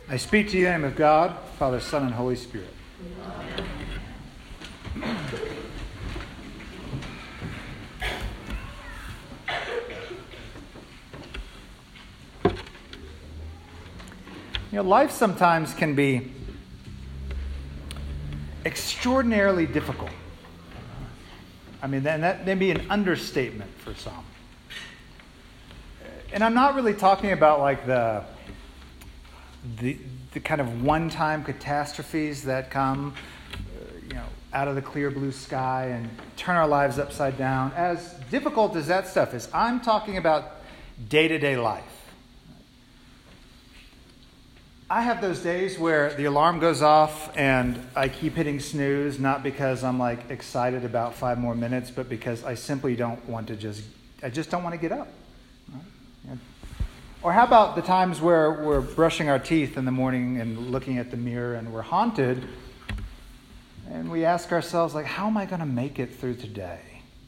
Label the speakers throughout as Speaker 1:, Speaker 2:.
Speaker 1: I speak to you in the name of God, Father, Son, and Holy Spirit. Life sometimes can be extraordinarily difficult. That may be an understatement for some. And I'm not really talking about like the kind of one-time catastrophes that come, out of the clear blue sky and turn our lives upside down. As difficult as that stuff is, I'm talking about day-to-day life. I have those days where the alarm goes off and I keep hitting snooze, not because I'm like excited about 5 more minutes, but because I simply don't want to I just don't want to get up. Right? Or how about the times where we're brushing our teeth in the morning and looking at the mirror and we're haunted and we ask ourselves, like, how am I going to make it through today?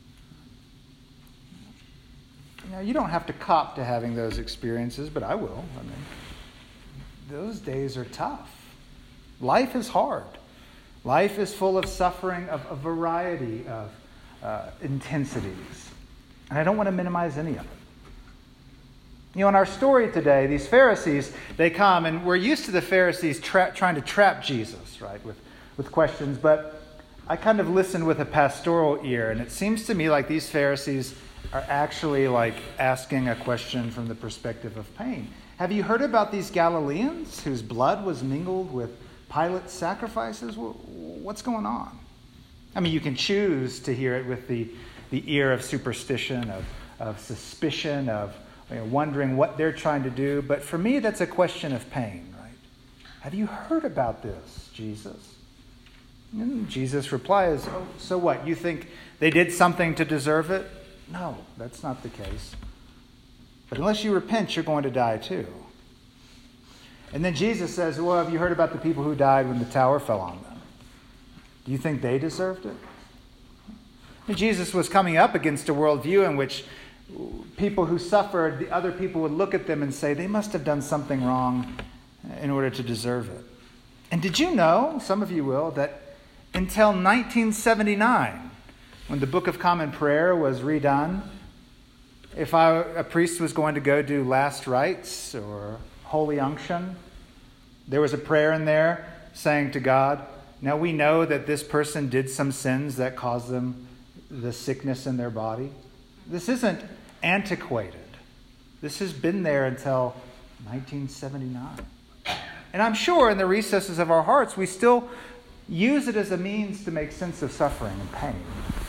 Speaker 1: You don't have to cop to having those experiences, but I will. Those days are tough. Life is hard. Life is full of suffering of a variety of intensities. And I don't want to minimize any of it. In our story today, these Pharisees, they come, and we're used to the Pharisees trying to trap Jesus, right, with questions. But I kind of listened with a pastoral ear, and it seems to me like these Pharisees are actually like asking a question from the perspective of pain. Have you heard about these Galileans whose blood was mingled with Pilate's sacrifices? What's going on? You can choose to hear it with the ear of superstition, of suspicion, of wondering what they're trying to do. But for me, that's a question of pain, right? Have you heard about this, Jesus? And Jesus replies, oh, so what? You think they did something to deserve it? No, that's not the case. But unless you repent, you're going to die too. And then Jesus says, well, have you heard about the people who died when the tower fell on them? Do you think they deserved it? And Jesus was coming up against a worldview in which people who suffered, the other people would look at them and say, they must have done something wrong in order to deserve it. And did you know, some of you will, that until 1979, when the Book of Common Prayer was redone, if a priest was going to go do last rites or holy unction, there was a prayer in there saying to God, now we know that this person did some sins that caused them the sickness in their body. This isn't antiquated. This has been there until 1979. And I'm sure in the recesses of our hearts, we still use it as a means to make sense of suffering and pain.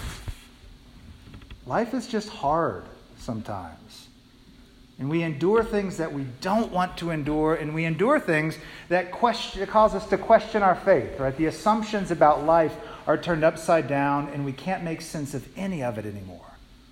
Speaker 1: Life is just hard sometimes. And we endure things that we don't want to endure, and we endure things that cause us to question our faith, right? The assumptions about life are turned upside down, and we can't make sense of any of it anymore.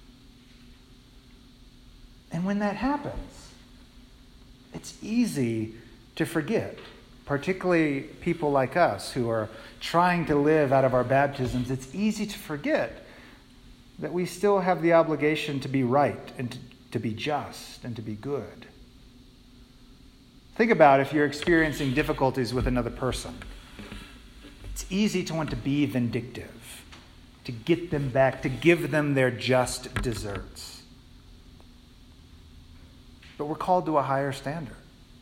Speaker 1: And when that happens, it's easy to forget, particularly people like us who are trying to live out of our baptisms. It's easy to forget that we still have the obligation to be right and to be just and to be good. Think about if you're experiencing difficulties with another person. It's easy to want to be vindictive, to get them back, to give them their just deserts. But we're called to a higher standard.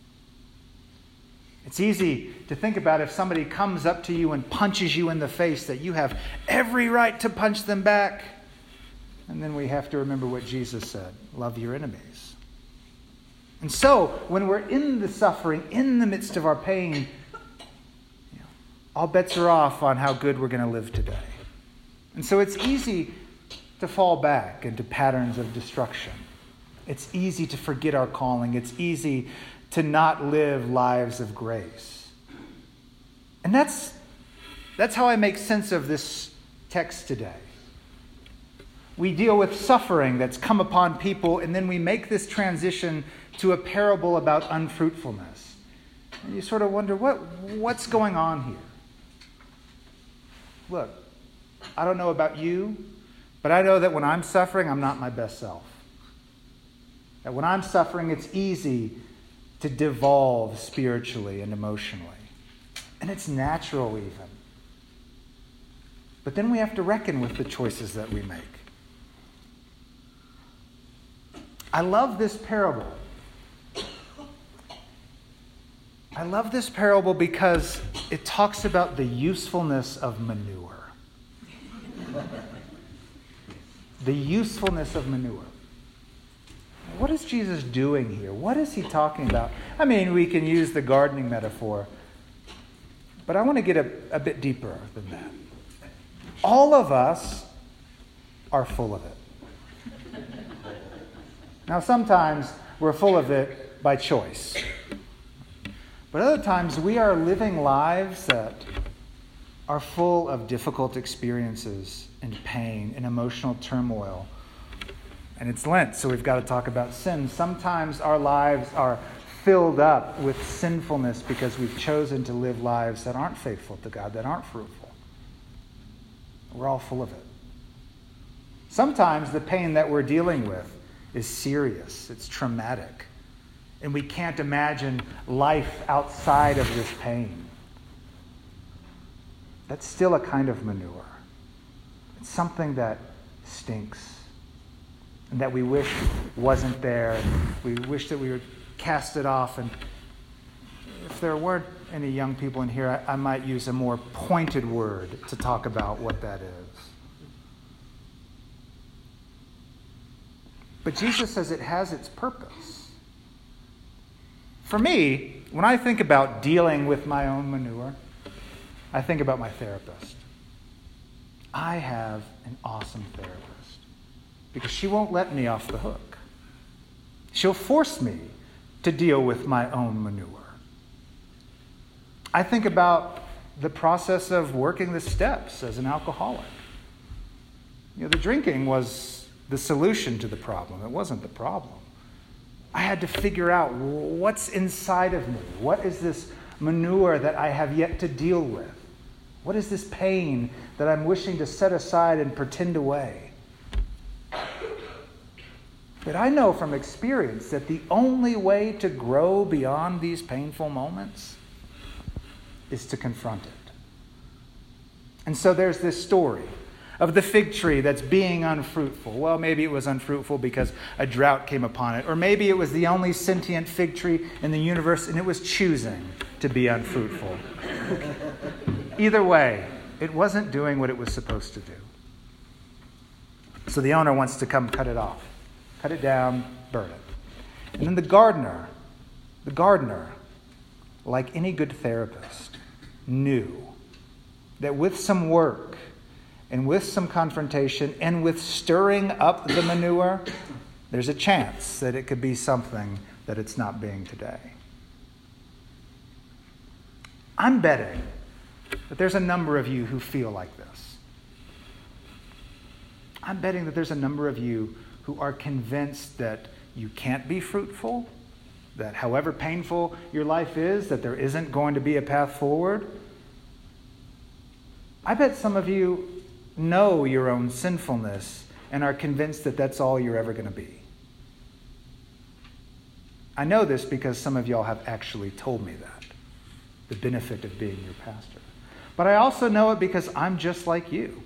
Speaker 1: It's easy to think about if somebody comes up to you and punches you in the face, that you have every right to punch them back. And then we have to remember what Jesus said, love your enemies. And so, when we're in the suffering, in the midst of our pain, all bets are off on how good we're going to live today. And so it's easy to fall back into patterns of destruction. It's easy to forget our calling. It's easy to not live lives of grace. And that's how I make sense of this text today. We deal with suffering that's come upon people, and then we make this transition to a parable about unfruitfulness. And you sort of wonder, what's going on here? Look, I don't know about you, but I know that when I'm suffering, I'm not my best self. That when I'm suffering, it's easy to devolve spiritually and emotionally. And it's natural even. But then we have to reckon with the choices that we make. I love this parable. I love this parable because it talks about the usefulness of manure. The usefulness of manure. What is Jesus doing here? What is he talking about? I mean, we can use the gardening metaphor, but I want to get a bit deeper than that. All of us are full of it. Now, sometimes we're full of it by choice. But other times we are living lives that are full of difficult experiences and pain and emotional turmoil. And it's Lent, so we've got to talk about sin. Sometimes our lives are filled up with sinfulness because we've chosen to live lives that aren't faithful to God, that aren't fruitful. We're all full of it. Sometimes the pain that we're dealing with is serious. It's traumatic. And we can't imagine life outside of this pain. That's still a kind of manure. It's something that stinks and that we wish wasn't there. We wish that we would cast it off. And if there weren't any young people in here, I might use a more pointed word to talk about what that is. But Jesus says it has its purpose. For me, when I think about dealing with my own manure, I think about my therapist. I have an awesome therapist because she won't let me off the hook. She'll force me to deal with my own manure. I think about the process of working the steps as an alcoholic. The drinking was the solution to the problem. It wasn't the problem. I had to figure out what's inside of me. What is this manure that I have yet to deal with? What is this pain that I'm wishing to set aside and pretend away? But I know from experience that the only way to grow beyond these painful moments is to confront it. And so there's this story of the fig tree that's being unfruitful. Well, maybe it was unfruitful because a drought came upon it. Or maybe it was the only sentient fig tree in the universe and it was choosing to be unfruitful. Either way, it wasn't doing what it was supposed to do. So the owner wants to come cut it off. Cut it down, burn it. And then the gardener, like any good therapist, knew that with some work and with some confrontation and with stirring up the manure, there's a chance that it could be something that it's not being today. I'm betting that there's a number of you who feel like this. I'm betting that there's a number of you who are convinced that you can't be fruitful, that however painful your life is, that there isn't going to be a path forward. I bet some of you know your own sinfulness and are convinced that that's all you're ever going to be. I know this because some of y'all have actually told me that, the benefit of being your pastor. But I also know it because I'm just like you.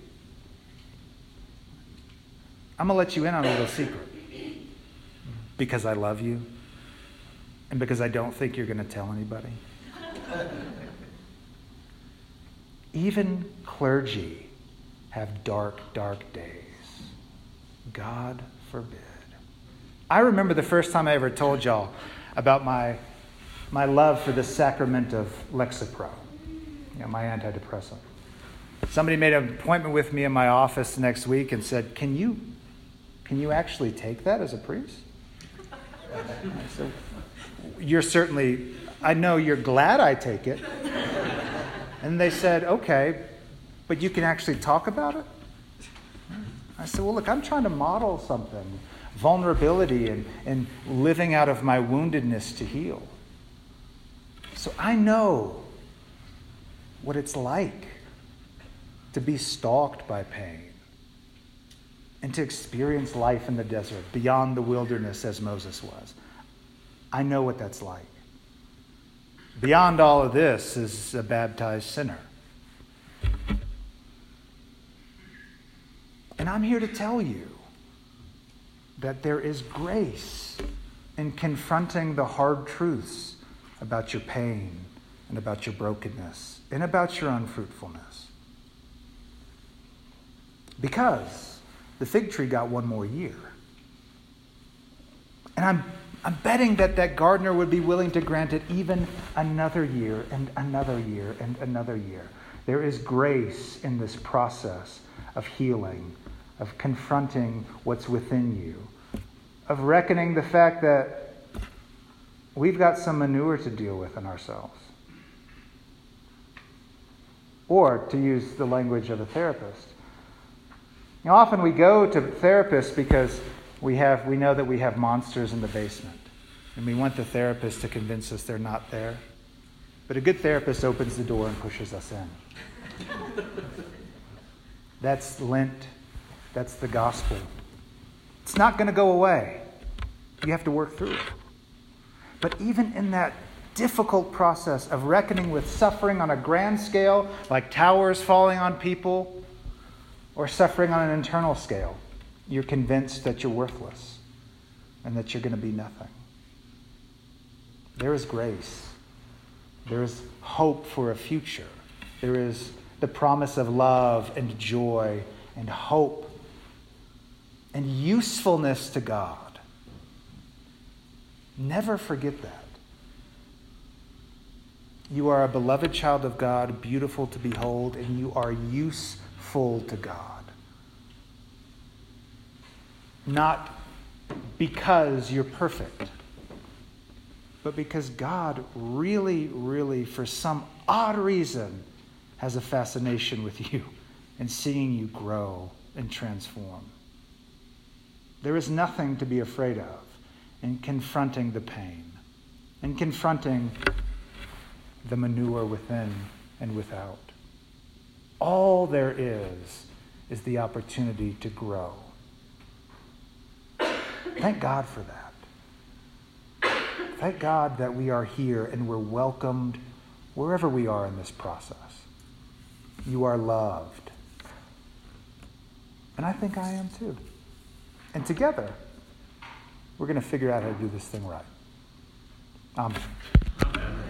Speaker 1: I'm going to let you in on a little secret. Because I love you and because I don't think you're going to tell anybody. Even clergy have dark, dark days. God forbid. I remember the first time I ever told y'all about my love for the sacrament of Lexapro, my antidepressant. Somebody made an appointment with me in my office next week and said, Can you actually take that as a priest? I said, I know you're glad I take it. And they said, okay, but you can actually talk about it? I said, well, look, I'm trying to model something. Vulnerability and living out of my woundedness to heal. So I know what it's like to be stalked by pain and to experience life in the desert, beyond the wilderness as Moses was. I know what that's like. Beyond all of this is a baptized sinner. And I'm here to tell you that there is grace in confronting the hard truths about your pain and about your brokenness and about your unfruitfulness. Because the fig tree got one more year. And I'm betting that gardener would be willing to grant it even another year and another year and another year. There is grace in this process of healing, of confronting what's within you, of reckoning the fact that we've got some manure to deal with in ourselves. Or, to use the language of a therapist, often we go to therapists because we know that we have monsters in the basement, and we want the therapist to convince us they're not there. But a good therapist opens the door and pushes us in. That's Lent. That's the gospel. It's not going to go away. You have to work through it. But even in that difficult process of reckoning with suffering on a grand scale, like towers falling on people, or suffering on an internal scale, you're convinced that you're worthless and that you're going to be nothing. There is grace. There is hope for a future. There is the promise of love and joy and hope and usefulness to God. Never forget that. You are a beloved child of God, beautiful to behold, and you are useful to God. Not because you're perfect, but because God really, really, for some odd reason, has a fascination with you and seeing you grow and transform. There is nothing to be afraid of in confronting the pain and confronting the manure within and without. All there is the opportunity to grow. Thank God for that. Thank God that we are here and we're welcomed wherever we are in this process. You are loved. And I think I am too. And together, we're going to figure out how to do this thing right. Amen.